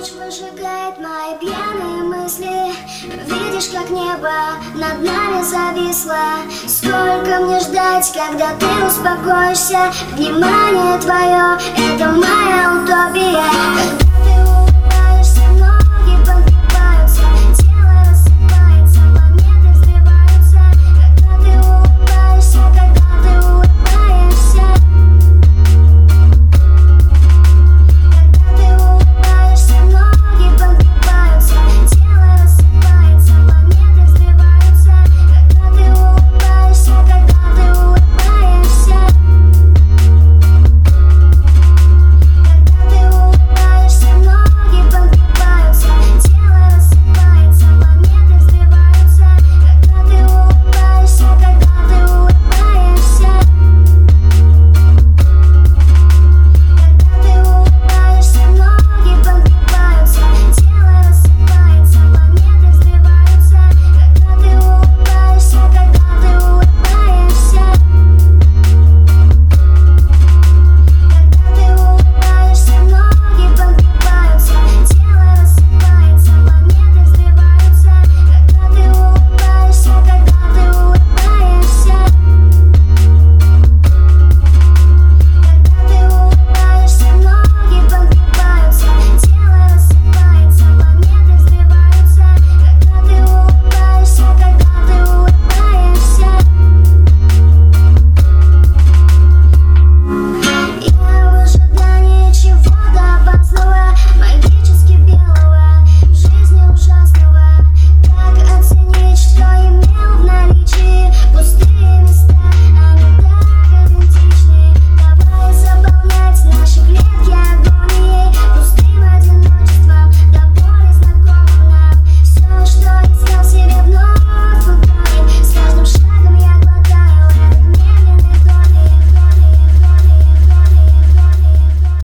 Ночь выжигает мои пьяные мысли. Видишь, как небо над нами зависло. Сколько мне ждать, когда ты успокоишься? Внимание твое — это моя утопия.